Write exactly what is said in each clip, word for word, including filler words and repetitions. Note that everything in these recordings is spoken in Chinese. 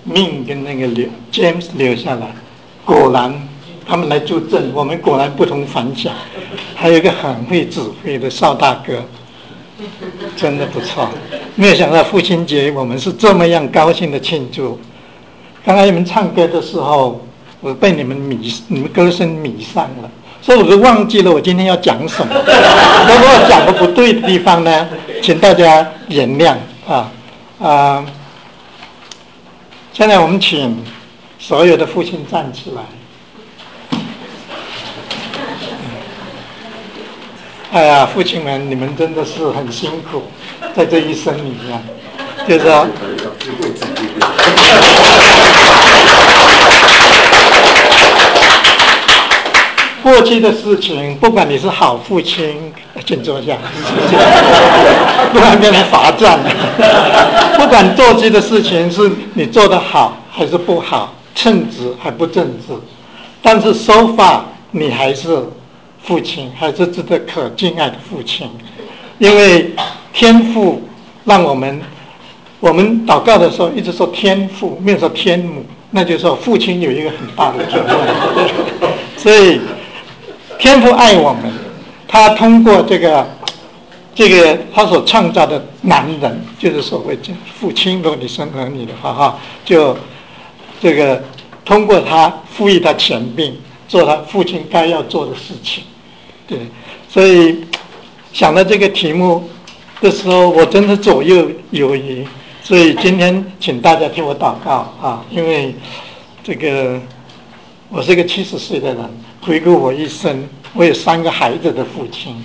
命跟那个留 James 留下来，果然他们来助阵，我们果然不同凡响。还有一个很会指挥的邵大哥，真的不错。没有想到父亲节我们是这么样高兴的庆祝。刚才你们唱歌的时候，我被你们迷，你们歌声迷上了，所以我就忘记了我今天要讲什么。如果我讲的不对的地方呢，请大家原谅啊啊、呃！现在我们请所有的父亲站起来。哎呀，父亲们，你们真的是很辛苦，在这一生里面，就是说。过去的事情，不管你是好父亲，请坐下，不然变成罚站。不管过去的事情是你做得好还是不好，称职还不正直，但是 so far 你还是父亲，还是值得可敬爱的父亲。因为天父让我们，我们祷告的时候一直说天父，没有说天母，那就是说父亲有一个很大的责任。所以天父爱我们，他通过这个这个他所创造的男人，就是所谓的父亲，如果你生儿女的话哈，就这个通过他赋予他权柄，做他父亲该要做的事情。对，所以想到这个题目的时候，我真的左右犹豫。所以今天请大家替我祷告啊，因为这个我是一个七十岁的人，回顾我一生，我有三个孩子的父亲，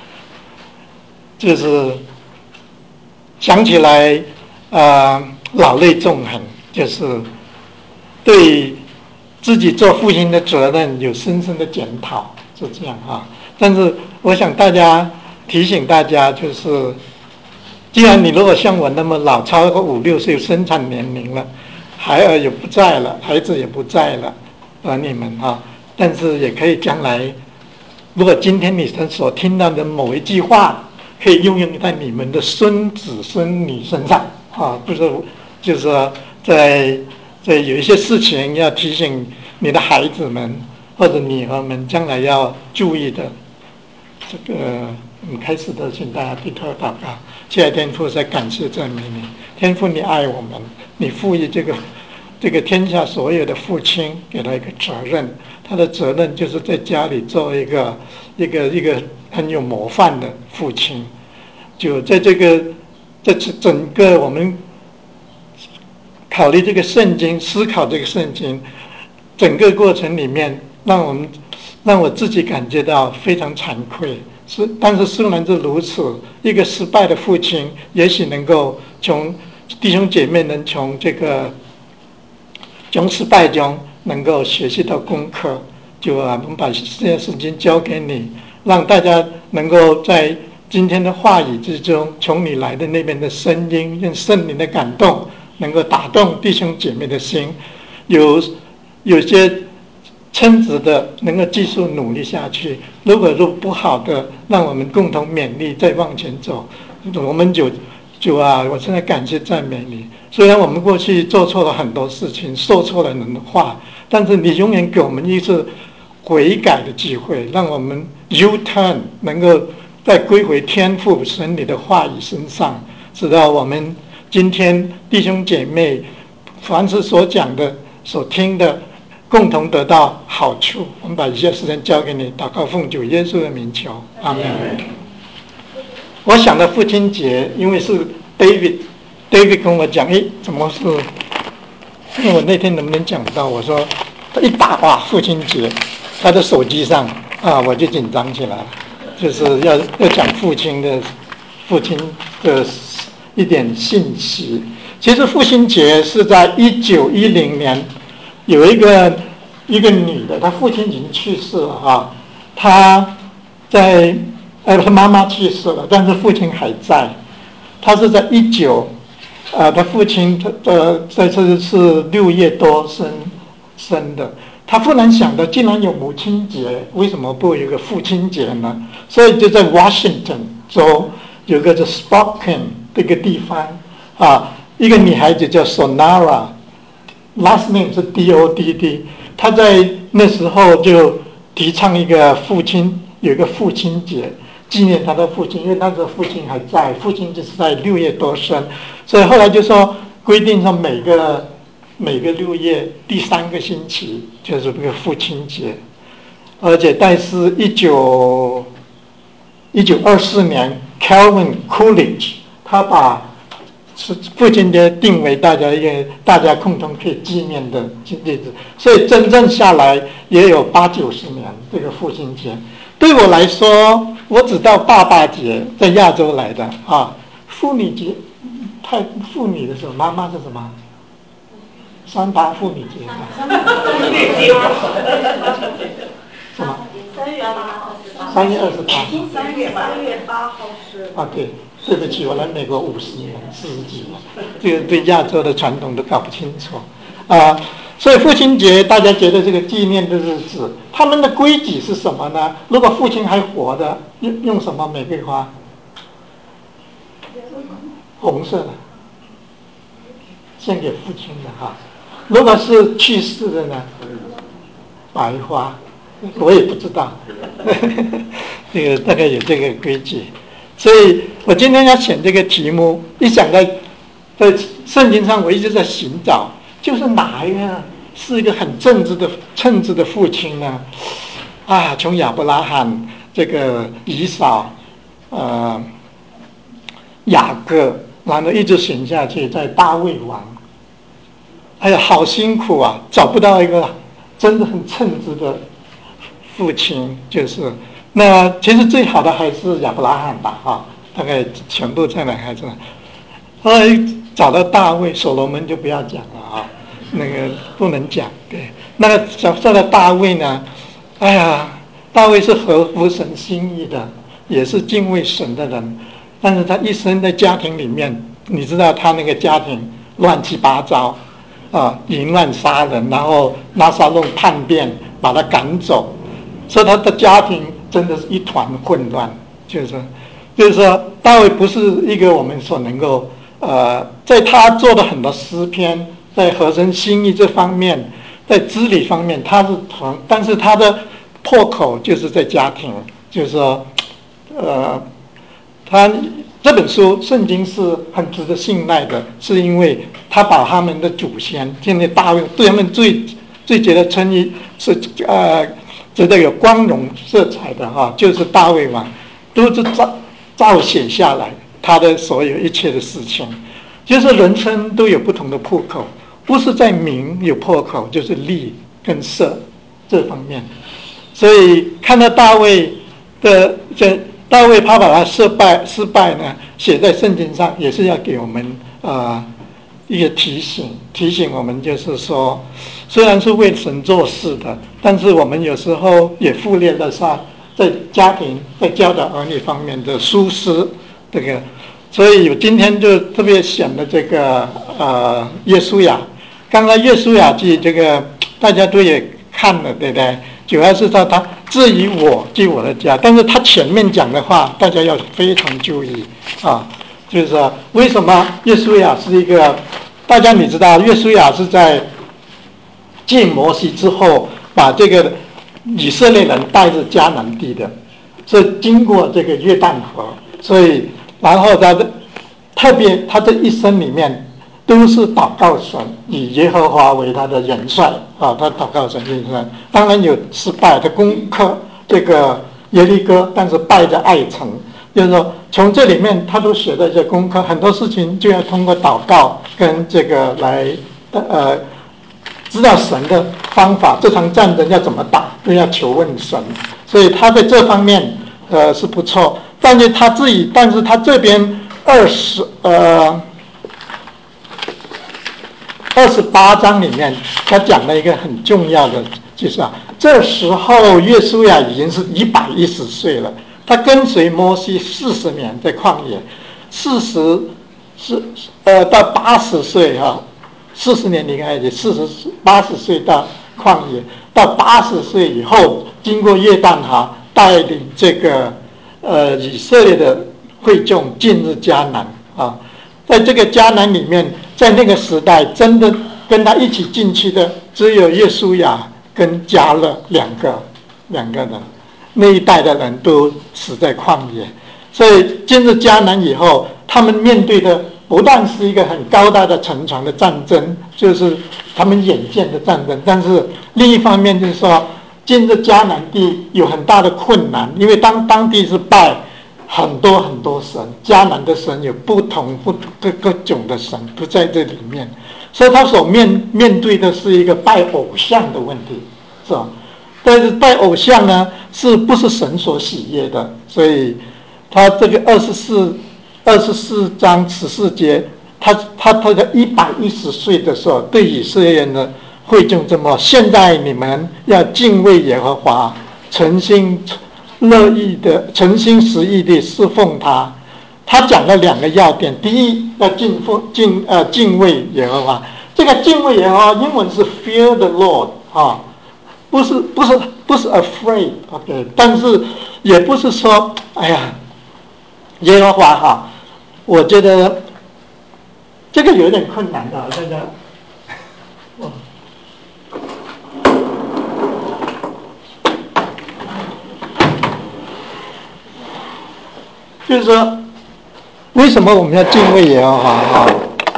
就是想起来呃老泪纵横，就是对自己做父亲的责任有深深的检讨，是这样啊。但是我想大家提醒大家，就是既然你如果像我那么老，超过五六岁生产年龄了，孩儿也不在了，孩子也不在了，儿女们啊，但是也可以将来，如果今天你们所听到的某一句话，可以应用在你们的孙子孙女身上啊，不是就是说在在有一些事情要提醒你的孩子们或者女儿们将来要注意的。这个嗯，开始的，请大家低头祷告。亲爱的天父，在感谢赞美你，天父你爱我们，你赋予这个这个天下所有的父亲给他一个责任，他的责任就是在家里做一个一个一个很有模范的父亲。就在这个在整个我们考虑这个圣经，思考这个圣经整个过程里面，让我们让我自己感觉到非常惭愧。是，但是虽然是如此，一个失败的父亲，也许能够从弟兄姐妹能从这个从失败中能够学习到功课。就啊，我们把这件事情交给你，让大家能够在今天的话语之中，从你来的那边的声音，用圣灵的感动，能够打动弟兄姐妹的心。有有些称职的能够继续努力下去，如果说不好的，让我们共同勉励再往前走。我们就就啊，我现在感谢赞美你。虽然我们过去做错了很多事情，说错了人的话，但是你永远给我们一次悔改的机会，让我们 U turn 能够再归回天父神你的话语身上，直到我们今天弟兄姐妹凡是所讲的、所听的，共同得到好处。我们把一些时间交给你，祷告奉主耶稣的名求，阿门。我想到父亲节，因为是 David David 跟我讲，哎，怎么是？因为我那天能不能讲到？我说他一打哇，父亲节，他的手机上啊，我就紧张起来了，就是要要讲父亲的父亲的一点信息。其实父亲节是在一九一零年，有一个一个女的，她父亲已经去世了啊，她在呃，她妈妈去世了，但是父亲还在。她是在一九，呃，她父亲呃在这是六月多生生的。她忽然想到，既然有母亲节，为什么不有一个父亲节呢？所以就在 Washington 州有个叫 Spokane 这个地方啊，一个女孩子叫 Sonara last name 是 D O D D， 他在那时候就提倡一个父亲，有一个父亲节，纪念他的父亲，因为那时候父亲还在，父亲就是在六月多生，所以后来就说规定说每个每个六月第三个星期就是这个父亲节，而且但是一九一九二四年 Calvin Coolidge 他把父亲节定为大家一个大家共同可以纪念的日子，所以真正下来也有八九十年这个父亲节。对我来说，我只到爸爸节，在亚洲来的啊。妇女节，太妇女的时候，妈妈是什么？三八妇女节。什么？三月八号。三月二十八。 三月三月八号是。 啊，对。对不起，我来美国五十年、四十几年，这个对亚洲的传统都搞不清楚啊、呃。所以父亲节，大家觉得这个纪念的日子，他们的规矩是什么呢？如果父亲还活的，用用什么玫瑰花？红色的，献给父亲的哈。如果是去世的呢？白花，我也不知道，这个大概有这个规矩。所以我今天要选这个题目，一想到在圣经上，我一直在寻找，就是哪一个是一个很正直的、称职的父亲呢？啊，从亚伯拉罕、这个以扫、呃雅各，然后一直选下去，在大卫王，哎呀，好辛苦啊，找不到一个真的很称职的父亲，就是。那其实最好的还是亚伯拉罕吧，哈，大概全部再来还是，后来找到大卫、所罗门就不要讲了啊，那个不能讲。对，那个讲说到大卫呢，哎呀，大卫是合乎神心意的，也是敬畏神的人，但是他一生在家庭里面，你知道他那个家庭乱七八糟啊，淫乱杀人，然后拿撒勒叛变，把他赶走，所以他的家庭真的是一团混乱，就是说，就是说，大卫不是一个我们所能够呃，在他做的很多诗篇，在合神心意这方面，在知理方面，他是同，但是他的破口就是在家庭，就是说，呃，他这本书圣经是很值得信赖的，是因为他把他们的祖先，现在大卫对他们最最觉得称义是呃。值得有光荣色彩的哈，就是大卫王，都是照照写下来他的所有一切的事情，就是人生都有不同的破口，不是在名有破口，就是利跟色这方面。所以看到大卫的这大卫他把他失败失败呢写在圣经上，也是要给我们啊。呃一个提醒，提醒我们就是说，虽然是为神做事的，但是我们有时候也忽略了上在家庭、在教导儿女方面的疏失，这个，所以我今天就特别选了这个呃约书亚。刚刚约书亚记这个大家都也看了，对不对？主要是说他至于我及我的家，但是他前面讲的话，大家要非常注意啊。就是说，为什么约书亚是一个？大家你知道，约书亚是在进摩西之后，把这个以色列人带着迦南地的，所以经过这个约旦河，所以然后他的特别他这一生里面都是祷告神，以耶和华为他的元帅啊，他祷告神元帅，当然有失败的攻克这个耶利哥，但是败在爱城。就是说，从这里面他都学到一些功课，很多事情就要通过祷告跟这个来，呃，知道神的方法，这场战争要怎么打，都要求问神。所以他在这方面，呃，是不错。但是他自己，但是他这边二十呃二十八章里面，他讲了一个很重要的，就是啊，这时候约书亚已经是一百一十岁了。他跟随摩西四十年在旷野，四十是呃到八十岁哈，四十年离开埃及，四十八十岁到旷野，到八十岁以后，经过约旦河带领这个呃以色列的会众进入迦南啊，在这个迦南里面，在那个时代真的跟他一起进去的只有约书亚跟迦勒两个两个人，那一代的人都死在旷野。所以进入迦南以后，他们面对的不但是一个很高大的城墙的战争，就是他们眼见的战争，但是另一方面就是说，进入迦南地有很大的困难，因为当当地是拜很多很多神，迦南的神有不同不各各种的神不在这里面，所以他所面面对的是一个拜偶像的问题，是吧？但是拜偶像呢，是不是神所喜悦的？所以他这个二十四二十四章十四节，他他他在一百一十岁的时候，对以色列人的会众这么：现在你们要敬畏耶和华，诚心乐意的、诚心实意的侍奉他。他讲了两个要点：第一，要敬奉敬呃敬畏耶和华。这个敬畏耶和华，英文是 fear the Lord 啊。不是不是不是 afraid OK， 但是也不是说哎呀耶和华哈，我觉得这个有点困难的这个，就是说为什么我们要敬畏耶和华哈？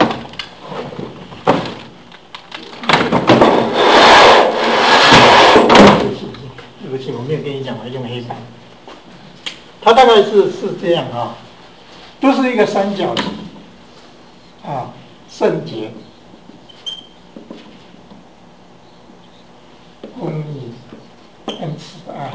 对不起，我没有跟你讲，我用黑板。它大概是是这样啊，都是一个三角形啊，圣洁、公义跟慈爱，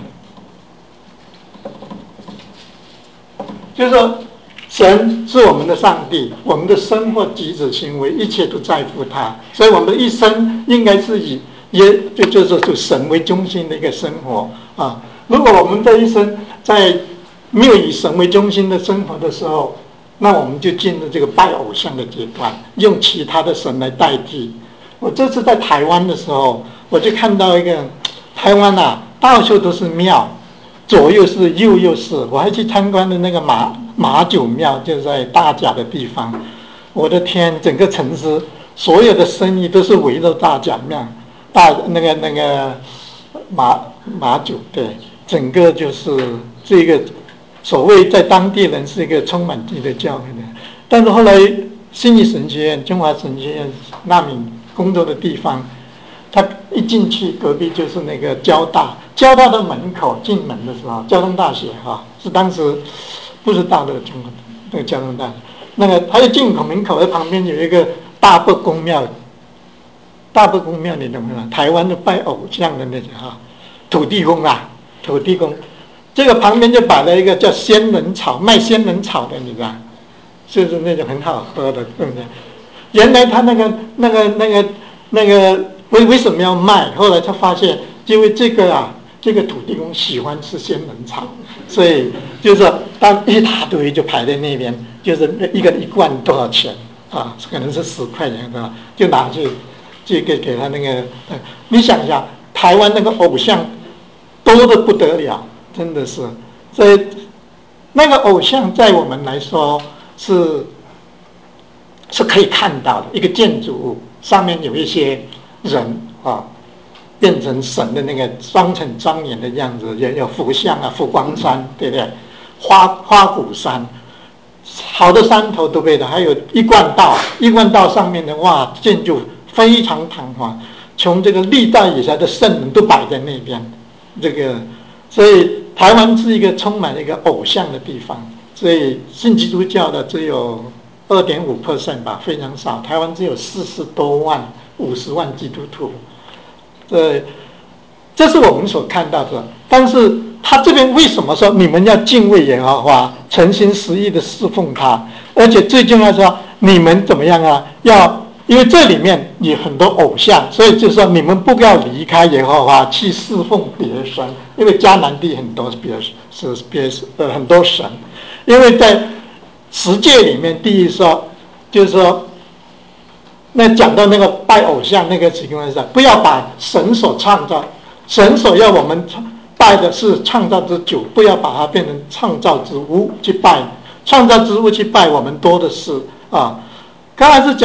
就是说，神是我们的上帝，我们的生活、举止、行为，一切都在乎他，所以我们的一生应该是以也就就是说以神为中心的一个生活啊。如果我们这一生在没有以神为中心的生活的时候，那我们就进入这个拜偶像的阶段，用其他的神来代替。我这次在台湾的时候，我就看到一个台湾啊，到处都是庙，左右是右右是。我还去参观的那个马马九庙，就在大甲的地方。我的天，整个城市所有的生意都是围绕大甲庙，大那个那个马马九，对，整个就是这个。所谓在当地人是一个充满基督教的，但是后来信义神学院、中华神学院纳敏工作的地方，他一进去隔壁就是那个交大，交大的门口进门的时候，交通大学哈，是当时不是大陆的中国那个交通大学，那个他一进口门口的旁边有一个大伯公庙，大伯公庙你懂吗？台湾的拜偶像的那个哈，土地公啊，土地公。这个旁边就摆了一个叫仙人草，卖仙人草的，你知道，就是那种很好喝的，对不对？原来他那个、那个、那个、那个为为什么要卖？后来他发现，因为这个啊，这个土地公喜欢吃仙人草，所以就是说，当一大堆就排在那边，就是一个一罐多少钱啊？可能是十块钱的，就拿去这个给他那个，你想一下，台湾那个偶像多得不得了。真的是，所以那个偶像在我们来说是是可以看到的，一个建筑物上面有一些人啊，变成神的那个双层庄严的样子，也有佛像啊，佛光山，对不对？花花果山，好的山头都被的，还有一贯道，一贯道上面的哇，建筑非常堂皇，从这个历代以来的圣人都摆在那边，这个。所以台湾是一个充满一个偶像的地方，所以信基督教的只有 二点五 percent 吧，非常少。台湾只有四十多万、五十万基督徒，这这是我们所看到的。但是他这边为什么说你们要敬畏耶和华，诚心实意的侍奉他？而且最重要是说你们怎么样啊？要因为这里面有很多偶像，所以就是说你们不要离开耶和华去侍奉别神，因为迦南地很多别是别呃很多神，因为在十诫里面，第一说就是说，那讲到那个拜偶像那个情况下，不要把神所创造，神所要我们拜的是创造之主，不要把它变成创造之物去拜，创造之物去拜我们多的是啊。刚才是讲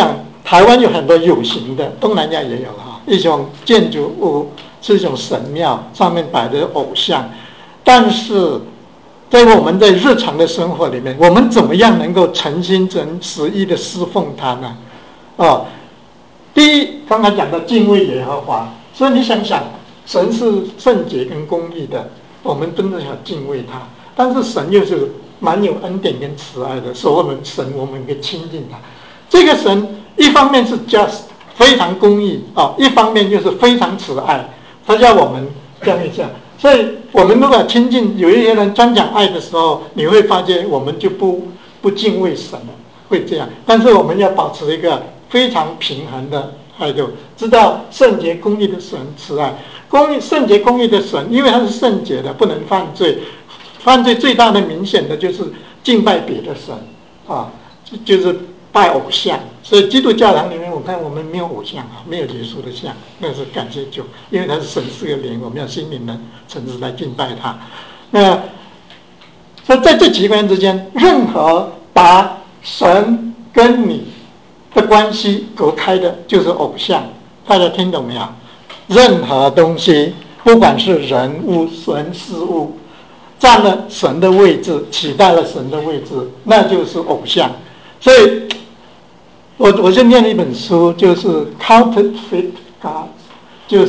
台湾有很多有形的，东南亚也有哈，一种建筑物是一种神庙，上面摆的偶像，但是在我们在日常的生活里面，我们怎么样能够诚心诚实意的侍奉他呢？哦，第一，刚才讲到敬畏耶和华，所以你想想，神是圣洁跟公义的，我们真的要敬畏他。但是神又是蛮有恩典跟慈爱的，所以我们神我们可以亲近他。这个神一方面是 just 非常公义啊、哦，一方面又是非常慈爱，他叫我们这样一下。所以我们如果亲近有一些人专讲爱的时候，你会发现我们就不不敬畏神，会这样。但是我们要保持一个非常平衡的态度，知道圣洁公义的神慈爱，公义圣洁公义的神，因为他是圣洁的，不能犯罪。犯罪最大的明显的就是敬拜别的神啊，就是拜偶像。所以基督教堂里面，我看我们没有偶像啊，没有耶稣的像，那是感谢主，因为他是神是个灵，我们要心灵的诚实来敬拜他。那所以在这几个人之间，任何把神跟你的关系隔开的，就是偶像。大家听懂没有？任何东西，不管是人物、神、事物，占了神的位置，取代了神的位置，那就是偶像。所以，我我就念了一本书，就是 Counterfeit God， 就是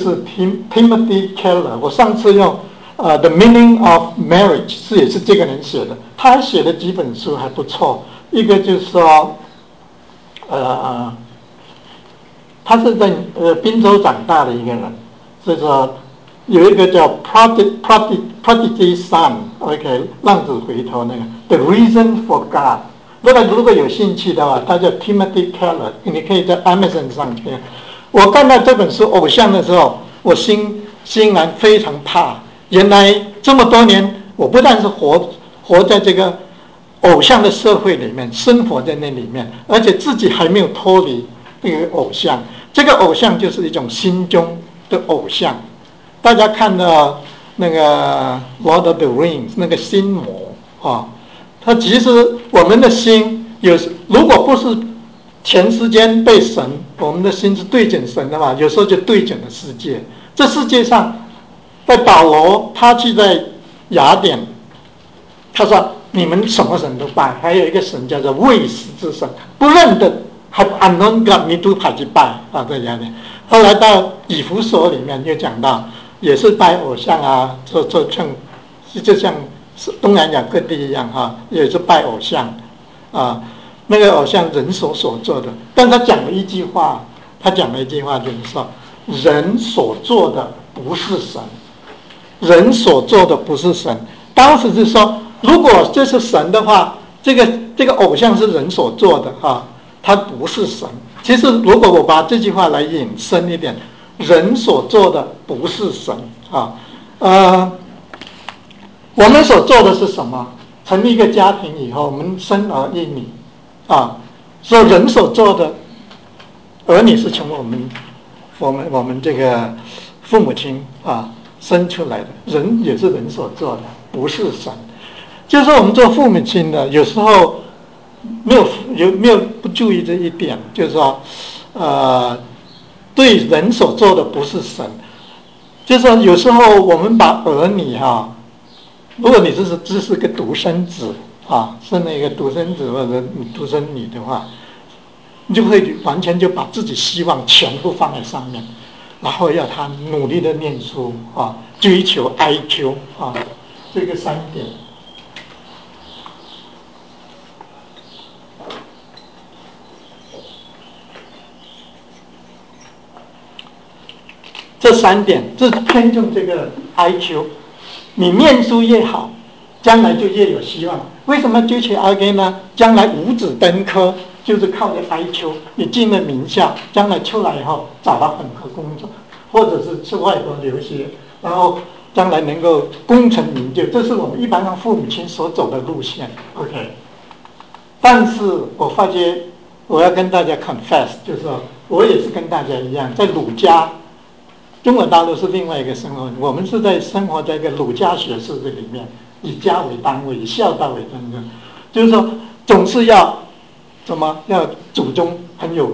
Timothy Keller。我上次用呃 The Meaning of Marriage 是也是这个人写的，他还写了几本书还不错。一个就是说，呃，他是在呃滨州长大的一个人，所以说。有一个叫 Prodigy Prodigy Son，OK， 浪子回头那个 The Reason for God。如果如果有兴趣的话，他叫 Timothy Keller， 你可以在 Amazon 上看。我看到这本书偶像的时候，我心心然非常怕。原来这么多年，我不但是活活在这个偶像的社会里面，生活在那里面，而且自己还没有脱离这个偶像。这个偶像就是一种心中的偶像。大家看到那个《Lord of the Rings》那个心魔啊，它其实我们的心有时如果不是全时间被神，我们的心是对准神的话，有时候就对准了世界。这世界上，在保罗他去在雅典，他说你们什么神都拜，还有一个神叫做未识之神，不认得还 unknown God， 你都跑去拜啊，在雅典。后来到以弗所里面就讲到。也是拜偶像啊，做做像，就像东南亚各地一样哈、啊，也是拜偶像，啊，那个偶像人手所做的。但他讲了一句话，他讲了一句话，就是说，人所做的不是神，人所做的不是神。当时是说，如果这是神的话，这个这个偶像是人所做的哈、啊，它不是神。其实如果我把这句话来引申一点。人所做的不是神啊，呃，我们所做的是什么？成立一个家庭以后，我们生儿育女啊，所以人所做的，儿女是从我们我们我们这个父母亲啊生出来的，人也是人所做的，不是神。就是我们做父母亲的，有时候没有有没有不注意这一点，就是说，呃。对人所做的不是神，就是说有时候我们把儿女哈、啊，如果你这是只是个独生子啊，生了一个独生子或者独生女的话，你就会完全就把自己希望全部放在上面，然后要他努力的念书啊，追求 I Q 啊，这个三点。这三点，这偏重这个 I Q， 你念书越好，将来就越有希望。为什么追求 I Q 呢？将来五子登科就是靠着 I Q， 你进了名校，将来出来以后找到本科工作，或者是去外国留学，然后将来能够功成名就，这是我们一般上父母亲所走的路线。OK， 但是我发觉我要跟大家 confess， 就是说我也是跟大家一样，在儒家。中国大陆是另外一个生活，我们是在生活在一个儒家学士这里面，以家为单位，以孝道为真正，就是说总是要怎么要祖宗很有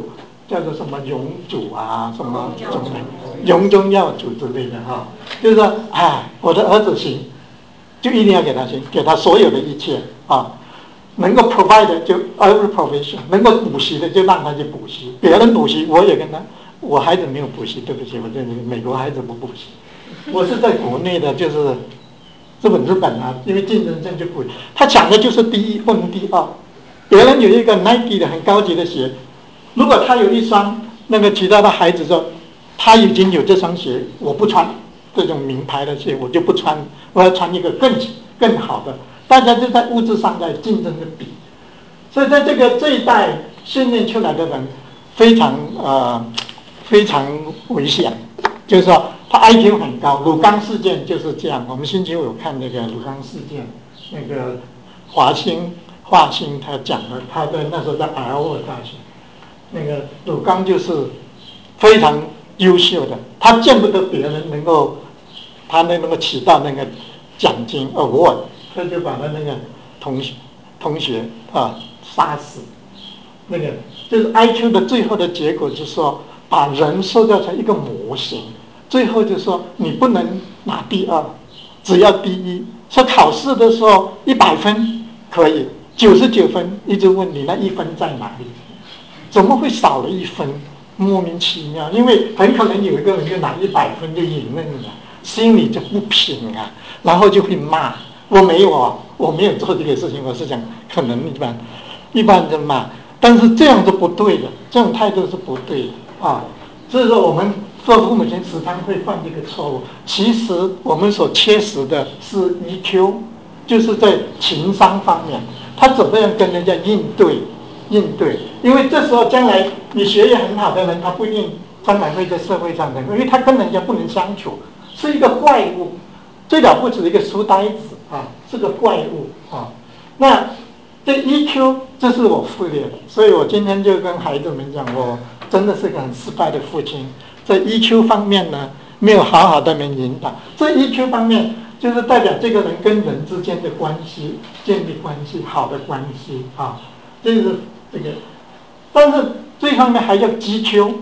叫做什么永主啊，什么什么永中耀主之类的哈，就是说，哎，我的儿子行，就一定要给他行，给他所有的一切啊，能够 provide 的就 every provision， 能够补习的就让他去补习，别人补习我也跟他，我孩子没有补习，对不起，我这美国孩子不补习，我是在国内的，就是日本日本啊，因为竞争性就不，他抢的就是第一不能第二，别人有一个 Nike 的很高级的鞋。如果他有一双，那个其他的孩子说，他已经有这双鞋，我不穿这种名牌的鞋，我就不穿，我要穿一个更更好的。大家就在物质上在竞争的比，所以在这个这一代训练出来的人非常呃非常危险，就是说他 I Q 很高。鲁冈事件就是这样，我们星期五有看那个鲁冈事件，那个华兴华兴他讲的，他在那时候在埃尔沃大学。那个鲁冈就是非常优秀的，他见不得别人能够，他能够起到那个奖金 award， 他就把他那个同学同学啊杀死。那个就是 I Q 的最后的结果，就是说把人塑造成一个模型，最后就说你不能拿第二，只要第一。说考试的时候一百分可以，九十九分，一直问你那一分在哪里？怎么会少了一分？莫名其妙，因为很可能有一个人就拿一百分就赢了你啊，心里就不平啊，然后就会骂我没有啊，我没有做这个事情，我是讲可能一般一般就骂，但是这样是不对的，这种态度是不对的啊。所以说我们做父母亲时常会犯这个错误，其实我们所缺失的是 E Q， 就是在情商方面，他怎么样跟人家应对。应对，因为这时候将来你学业很好的人，他不一定将来会在社会上的，因为他跟人家不能相处，是一个怪物，最了不起的一个书呆子啊，是个怪物啊。那这 E Q 这是我忽略的，所以我今天就跟孩子们讲，我真的是个很失败的父亲，在 E Q 方面呢没有好好的能引导，这 E Q 方面就是代表这个人跟人之间的关系建立关系，好的关系啊，这是。这个，但是这方面还叫 G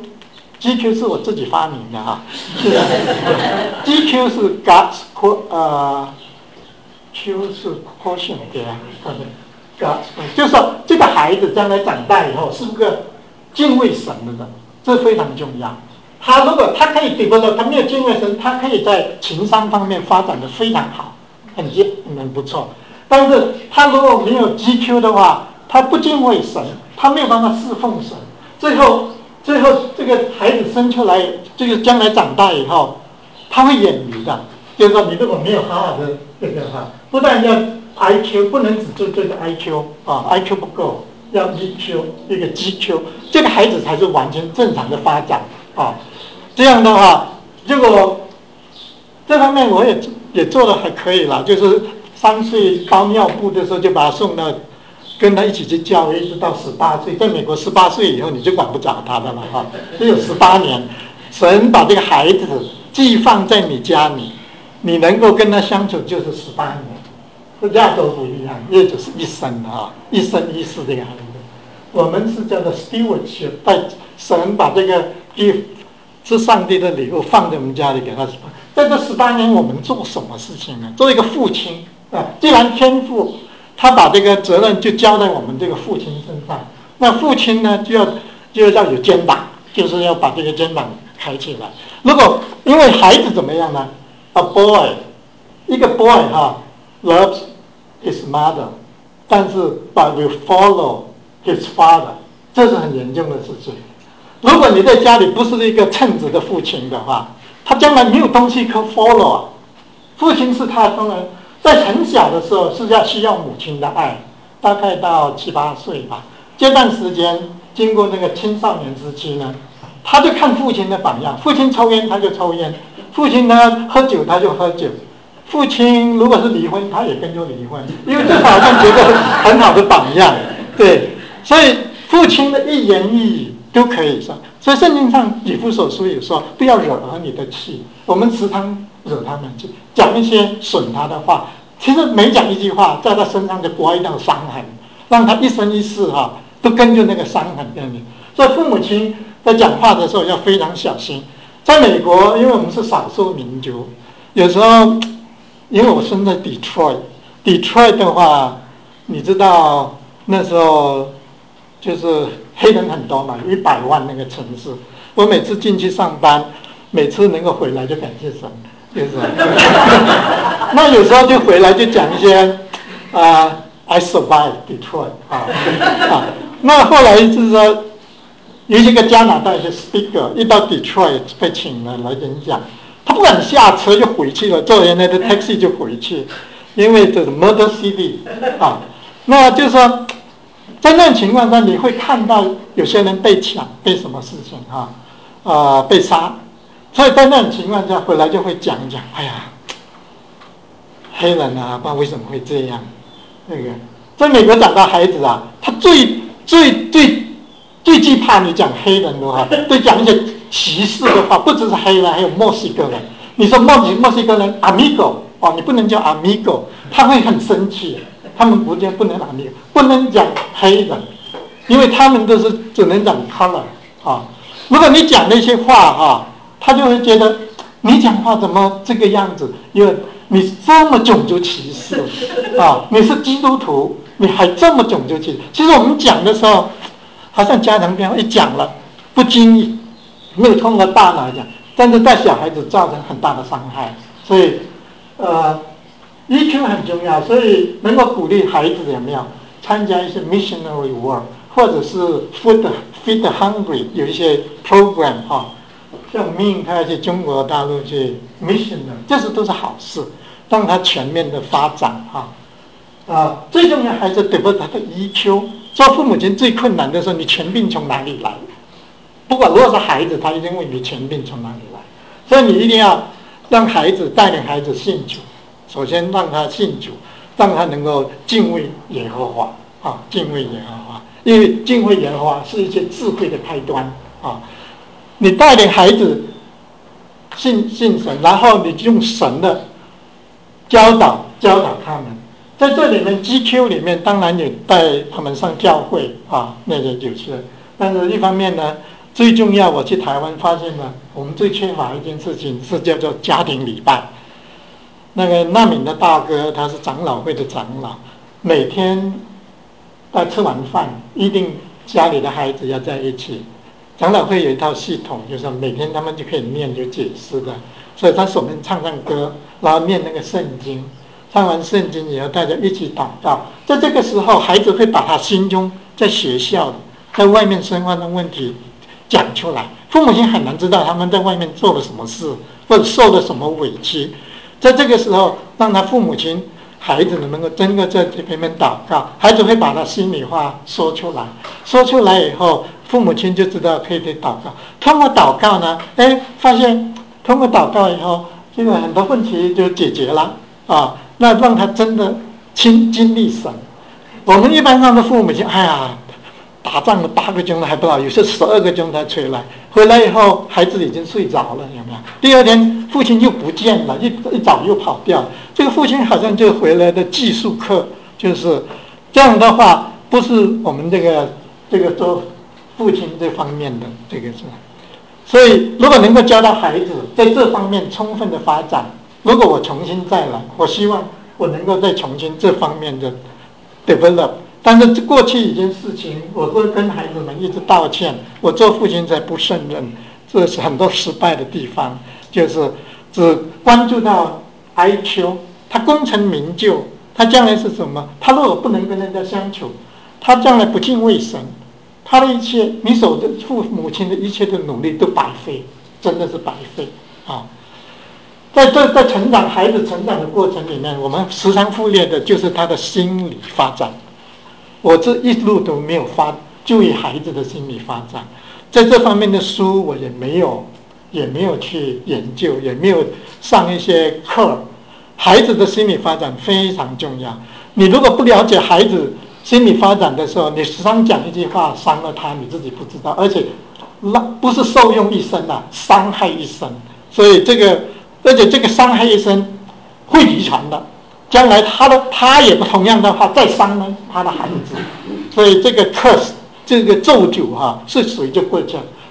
Q，G Q 是我自己发明的哈、啊。G Q 是 God's 呃 ，Q 是 quotient 对啊 ，God 就是说这个孩子将来长大以后是不是个敬畏神的人，这非常重要。他如果他可以 develop， 他没有敬畏神，他可以在情商方面发展的非常好，很很不错。但是他如果没有 G Q 的话，他不敬畏神，他没有办法侍奉神，最后，最后这个孩子生出来，这个将来长大以后，他会远离的。就是说，你如果没有好好的这个哈，不但要 I Q， 不能只做这个 I Q 啊 ，I Q 不够，要 E Q 一个 G Q， 这个孩子才是完全正常的发展啊。这样的话，如果这方面我也也做的还可以啦，就是三岁包尿布的时候就把他送到。跟他一起去教育，一直到十八岁，在美国十八岁以后你就管不着他的了哈，只有十八年，神把这个孩子寄放在你家里，你能够跟他相处就是十八年，和亚洲不一样，也就是一生啊，一生一世这个孩子，我们是叫做 stewardship， 在神把这个 gift 是上帝的礼物放在我们家里给他，在这十八年我们做什么事情呢？作为一个父亲啊，既然天父。他把这个责任就交在我们这个父亲身上，那父亲呢就要就要有肩膀，就是要把这个肩膀开起来。如果因为孩子怎么样呢 ？A boy， 一个 boy 哈 ，loves his mother， 但是 but will follow his father， 这是很严重的事情。如果你在家里不是一个称职的父亲的话，他将来没有东西可 follow 啊。父亲是他当然。在很小的时候是要需要母亲的爱，大概到七八岁吧。这段时间经过那个青少年时期呢，他就看父亲的榜样，父亲抽烟他就抽烟，父亲呢喝酒他就喝酒，父亲如果是离婚他也跟着离婚，因为这好像觉得很好的榜样，对，所以父亲的一言一语都可以说。所以圣经上以弗所书有说，不要惹儿女的气，我们时常惹他们去讲一些损他的话，其实每讲一句话，在他身上就刮一道伤痕，让他一生一世哈、啊、都跟着那个伤痕跟你。所以父母亲在讲话的时候要非常小心。在美国，因为我们是少数民族，有时候因为我生在 Detroit，Detroit 的话，你知道那时候就是黑人很多嘛，一百万那个城市，我每次进去上班，每次能够回来就感谢神，就是那有时候就回来就讲一些啊、呃、，I survived Detroit 啊啊，那后来就是说。有一个加拿大的 speaker 一到 Detroit 被请了来演讲，他不敢下车就回去了，坐原来的 taxi 就回去，因为这是 murder city 啊。那就是说，在那种情况下，你会看到有些人被抢，被什么事情啊，呃，被杀，所以在那种情况下回来就会讲讲，哎呀，黑人啊，不知道为什么会这样，那个在美国长大孩子啊，他最最最。最惧怕你讲黑人的话，对讲一些歧视的话，不只是黑人，还有墨西哥人。你说墨西墨西哥人 amigo 哦，你不能叫 amigo， 他会很生气。他们国家不能 amigo， 不能讲黑人，因为他们都是只能讲 color 啊。如果你讲那些话啊，他就会觉得你讲话怎么这个样子？因为你这么种族歧视啊，你是基督徒，你还这么种族歧视。其实我们讲的时候。好像家常便饭一讲了，不经意没有通过大脑讲，但是对小孩子造成很大的伤害。所以，呃 ，E Q 很重要，所以能够鼓励孩子有没有参加一些 missionary work， 或者是 food feed hungry 有一些 program 哈、哦，像命他要去中国大陆去 missionary， 这是都是好事，让他全面的发展哈。啊、呃，最重要还是 develop 他的 E Q。做父母亲最困难的时候，你权柄从哪里来？不管如果是孩子，他一定问你权柄从哪里来。所以你一定要让孩子带领孩子信主，首先让他信主，让他能够敬畏耶和华啊，敬畏耶和华，因为敬畏耶和华是一些智慧的开端啊。你带领孩子信信神，然后你用神的教导教导他们。在这里面 G Q 里面当然也带他们上教会啊，那个有些，但是一方面呢，最重要我去台湾发现呢，我们最缺乏一件事情是叫做家庭礼拜。那个难民的大哥他是长老会的长老，每天在吃完饭一定家里的孩子要在一起。长老会有一套系统，就是每天他们就可以念有解释的，所以他手边唱唱歌，然后念那个圣经。唱完圣经以后，大家一起祷告。在这个时候，孩子会把他心中在学校、在外面生活的问题讲出来。父母亲很难知道他们在外面做了什么事，或者受了什么委屈。在这个时候，让他父母亲、孩子能够真的在这边面祷告，孩子会把他心里话说出来。说出来以后，父母亲就知道可以去祷告。通过祷告呢，哎，发现通过祷告以后，这个很多问题就解决了啊。那让他真的亲经历神。我们一般上的父母亲，哎呀，打仗了八个钟头还不到，有些十二个钟头回来，回来以后孩子已经睡着了，有没有？第二天父亲又不见了，一一早又跑掉。这个父亲好像就回来的技术课，就是这样的话，不是我们这个这个做父亲这方面的这个是。所以如果能够教导孩子在这方面充分的发展。如果我重新再来，我希望我能够再重新这方面的 develop， 但是过去一件事情，我会跟孩子们一直道歉。我做父亲才不胜任，这是很多失败的地方，就是只关注到 I Q， 他功成名就，他将来是什么？他如果不能跟人家相处，他将来不敬畏神，他的一切，你所的父母亲的一切的努力都白费，真的是白费啊。在这在成长孩子成长的过程里面，我们时常忽略的就是他的心理发展。我这一路都没有发注意孩子的心理发展，在这方面的书我也没有也没有去研究，也没有上一些课。孩子的心理发展非常重要。你如果不了解孩子心理发展的时候，你时常讲一句话伤了他，你自己不知道，而且不是受用一生啊，伤害一生。所以这个。而且这个伤害一生会遗传的，将来他的他也不同样的话再伤他的孩子，所以这个 curse 这个咒诅哈、啊、是属于就过去了。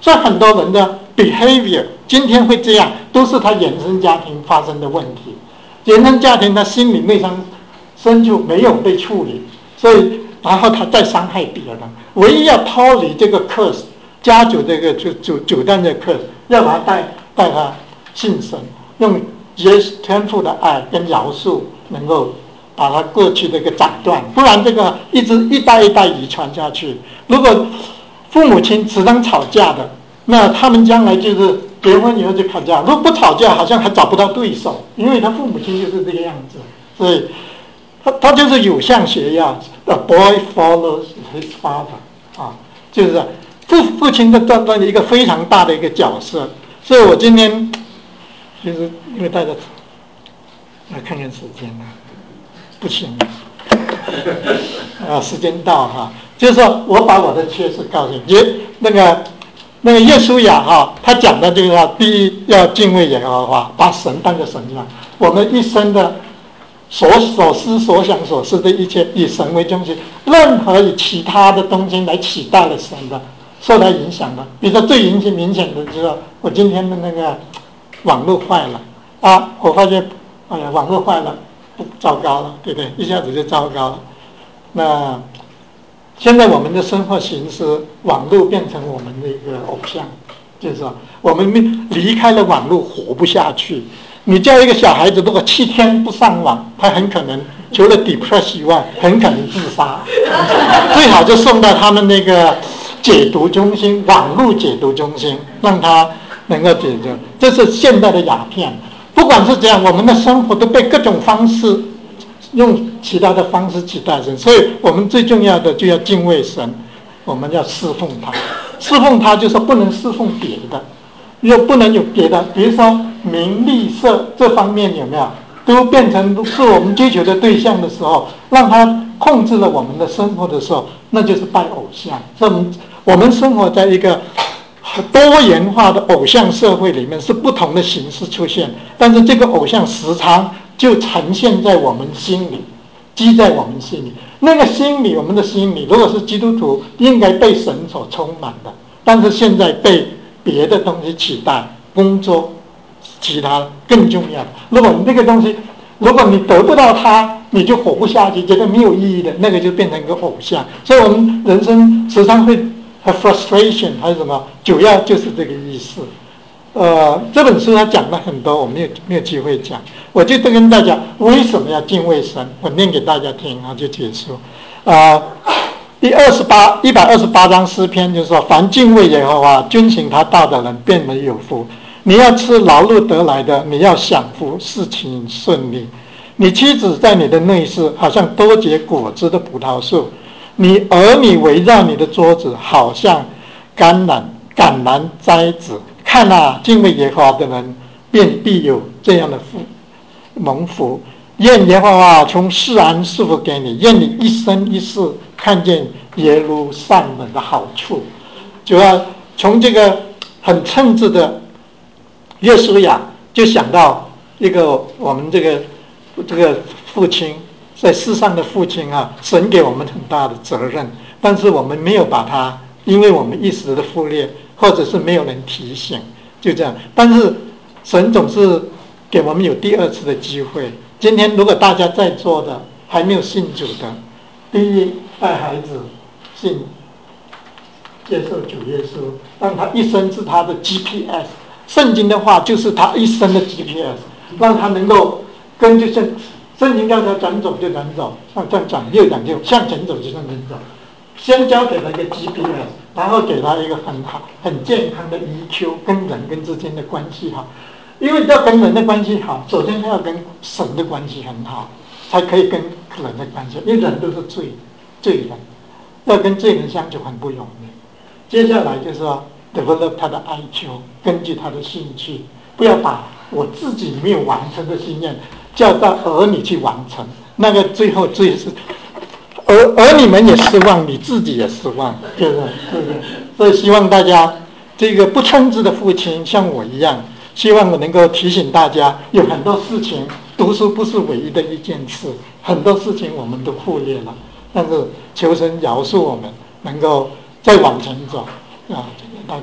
所以很多人的 behavior 今天会这样，都是他原生家庭发生的问题。原生家庭他心理内伤深处没有被处理，所以然后他再伤害别人。唯一要脱离这个 curse， 家族这个就就九蛋的 curse， 要把他带带他信神，用耶稣天父的爱跟饶恕，能够把他过去的一个斩断，不然这个一直一代一代遗传下去。如果父母亲时常吵架的，那他们将来就是结婚以后就吵架，如果不吵架，好像还找不到对手，因为他父母亲就是这个样子，所以他他就是有像学样 ，a boy follows his father 啊，就是父父亲的担当一个非常大的一个角色。所以我今天其实因为大家来看看时间了，不行了，啊，时间到哈，就是说我把我的缺失告诉你，也那个。那个耶稣亚哈，他讲的就是说，第一要敬畏耶和华，把神当作神嘛。我们一生的所所思所想所思的一切，以神为中心，任何以其他的东西来取代了神的，受到影响的。比如说最明显明显的就是说，我今天的那个网络坏了啊，我发现哎呀网络坏了，糟糕了，对不对？一下子就糟糕了。那现在我们的生活形式，网络变成我们的一个偶像，就是说我们离开了网络活不下去。你叫一个小孩子，如果七天不上网，他很可能除了 depress 以外，很可能自杀。最好就送到他们那个解读中心，网络解读中心，让他能够解决。这是现代的鸦片。不管是这样，我们的生活都被各种方式。用其他的方式取代神，所以我们最重要的就要敬畏神，我们要侍奉他。侍奉他就是不能侍奉别的，又不能有别的，比如说名利色这方面有没有，都变成是我们追求的对象的时候，让他控制了我们的生活的时候，那就是拜偶像。所以我们生活在一个多元化的偶像社会里面，是不同的形式出现，但是这个偶像时常就呈现在我们心里，积在我们心里。那个心里，我们的心里，如果是基督徒，应该被神所充满的，但是现在被别的东西取代，工作，其他更重要。如果你这个东西，如果你得不到它，你就活不下去，觉得没有意义的，那个就变成一个偶像。所以我们人生时常会和 frustration 还是什么，主要就是这个意思。呃，这本书他讲了很多，我没有没有机会讲，我就跟大家为什么要敬畏神，我念给大家听，然后就结束。啊、呃，第二十八一百二十八章诗篇就是说，凡敬畏耶和华、遵行他道的人，便为有福。你要吃劳碌得来的，你要享福，事情顺利。你妻子在你的内室，好像多结果子的葡萄树；你儿女围绕你的桌子，好像橄榄橄榄栽子。看啊，敬畏耶和华的人，便必有这样的福蒙福。愿耶和华从世安赐福给你，愿你一生一世看见耶路撒冷的好处。主要从这个很称职的约书亚，就想到一个我们这个这个父亲，在世上的父亲啊，神给我们很大的责任，但是我们没有把他，因为我们一时的忽略，或者是没有人提醒，就这样。但是神总是给我们有第二次的机会。今天如果大家在座的还没有信主的，第一带孩子信接受主耶稣，让他一生是他的 G P S。圣经的话就是他一生的 G P S， 让他能够根据圣圣经叫他转走就转走，向正转右转右，向前走就向前走。先交给他一个 G P S， 然后给他一个很好很健康的 E Q， 跟人跟之间的关系好。因为要跟人的关系好，首先他要跟神的关系很好，才可以跟人的关系。因为人都是罪罪人，要跟罪人相处很不容易。接下来就是说 develop 他的 I Q， 根据他的兴趣，不要把我自己没有完成的心愿叫到儿女去完成，那个最后最是儿儿女们也失望，你自己也失望，对不对？对不对？所以希望大家这个不称职的父亲像我一样，希望我能够提醒大家，有很多事情读书不是唯一的一件事，很多事情我们都忽略了，但是求神饶恕我们，能够再往前走啊！大家。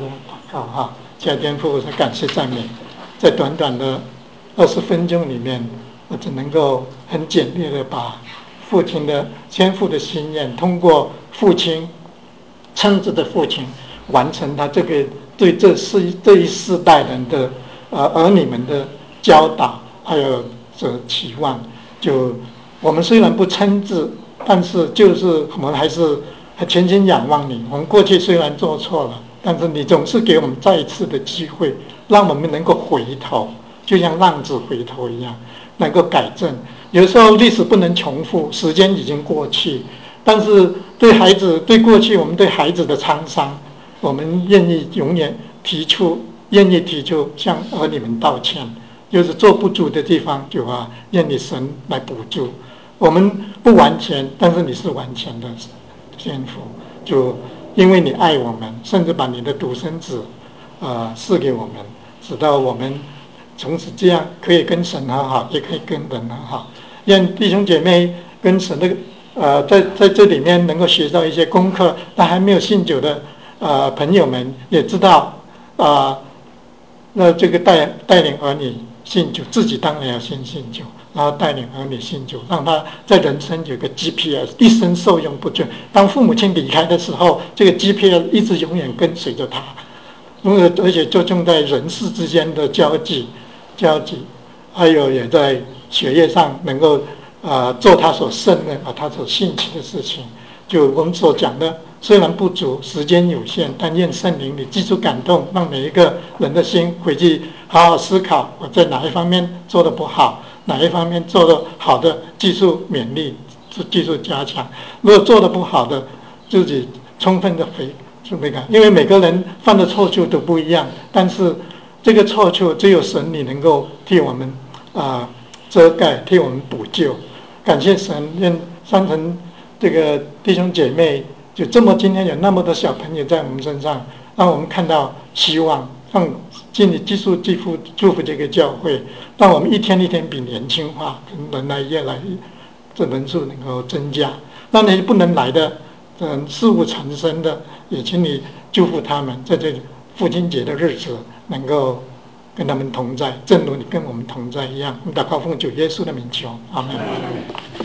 好哈，夏天父是感谢赞美，在短短的二十分钟里面，我只能够很简略的把父亲的天父的心愿，通过父亲称职的父亲，完成他这个对这世这一世代人的呃儿女们的教导，还有这期望。就我们虽然不称职，但是就是我们还是全心仰望你。我们过去虽然做错了，但是你总是给我们再一次的机会，让我们能够回头，就像浪子回头一样，能够改正。有时候历史不能重复，时间已经过去，但是对孩子，对过去我们对孩子的沧桑，我们愿意永远提出，愿意提出向儿女们道歉，就是做不足的地方，就啊，愿你神来补助。我们不完全，但是你是完全的天父，就因为你爱我们，甚至把你的独生子，呃，赐给我们，直到我们从此这样可以跟神和好，也可以跟人和好。愿弟兄姐妹跟神的呃，在在这里面能够学到一些功课，但还没有信主的呃朋友们也知道啊、呃，那这个带带领儿女信主，自己当然要先信主，然后带领儿女信主，让他在人生有个 G P S， 一生受用不尽。当父母亲离开的时候，这个 G P S 一直永远跟随着他，因为而且就正在人世之间的交际交际，还有也在学业上能够啊、呃、做他所胜任啊他所兴趣的事情。就我们所讲的，虽然不足，时间有限，但愿圣灵你记住感动，让每一个人的心回去好好思考，我在哪一方面做得不好，哪一方面做得好的，技术勉励，技术加强。如果做得不好的，自己充分的悔悔改，因为每个人犯的错处都不一样，但是这个错处只有神你能够替我们啊、呃、遮盖，替我们补救。感谢神，愿三层这个弟兄姐妹，就这么今天有那么多小朋友在我们身上，让我们看到希望，让尽力继续继续祝福这个教会，让我们一天一天比年轻化，人来越来越这人数能够增加。那那些不能来的，嗯，事物产生的，也请你祝福他们，在这父亲节的日子能够跟他们同在，正如你跟我们同在一样。我们祷告奉主耶稣的名求，阿门。